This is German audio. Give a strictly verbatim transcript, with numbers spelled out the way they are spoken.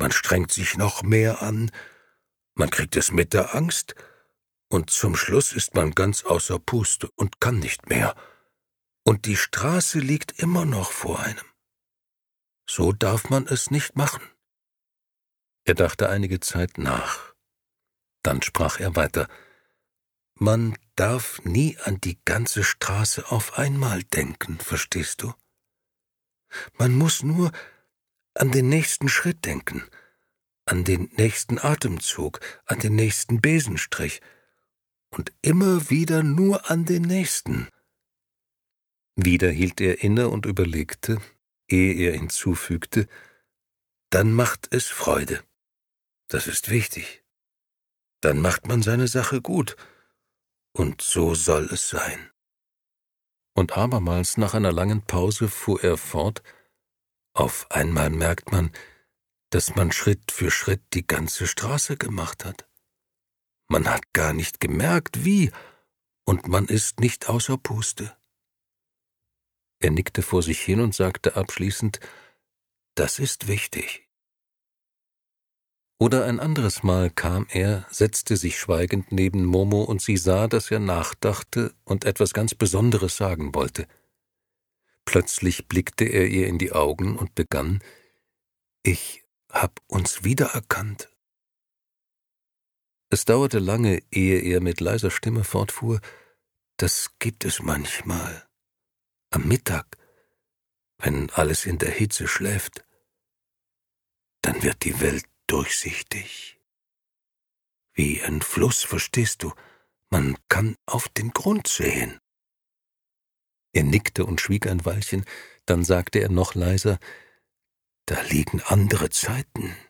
man strengt sich noch mehr an, man kriegt es mit der Angst, und zum Schluss ist man ganz außer Puste und kann nicht mehr. Und die Straße liegt immer noch vor einem. So darf man es nicht machen. Er dachte einige Zeit nach. Dann sprach er weiter: Man darf nie an die ganze Straße auf einmal denken, verstehst du? Man muss nur an den nächsten Schritt denken, an den nächsten Atemzug, an den nächsten Besenstrich und immer wieder nur an den nächsten. Wieder hielt er inne und überlegte, ehe er hinzufügte: Dann macht es Freude. Das ist wichtig. Dann macht man seine Sache gut. Und so soll es sein. Und abermals nach einer langen Pause fuhr er fort: Auf einmal merkt man, dass man Schritt für Schritt die ganze Straße gemacht hat. Man hat gar nicht gemerkt, wie, und man ist nicht außer Puste. Er nickte vor sich hin und sagte abschließend: Das ist wichtig. Oder ein anderes Mal kam er, setzte sich schweigend neben Momo, und sie sah, dass er nachdachte und etwas ganz Besonderes sagen wollte. Plötzlich blickte er ihr in die Augen und begann: »Ich hab uns wiedererkannt.« Es dauerte lange, ehe er mit leiser Stimme fortfuhr: »Das gibt es manchmal. Am Mittag, wenn alles in der Hitze schläft, dann wird die Welt durchsichtig. Wie ein Fluss, verstehst du? Man kann auf den Grund sehen.« Er nickte und schwieg ein Weilchen, dann sagte er noch leiser: »Da liegen andere Zeiten.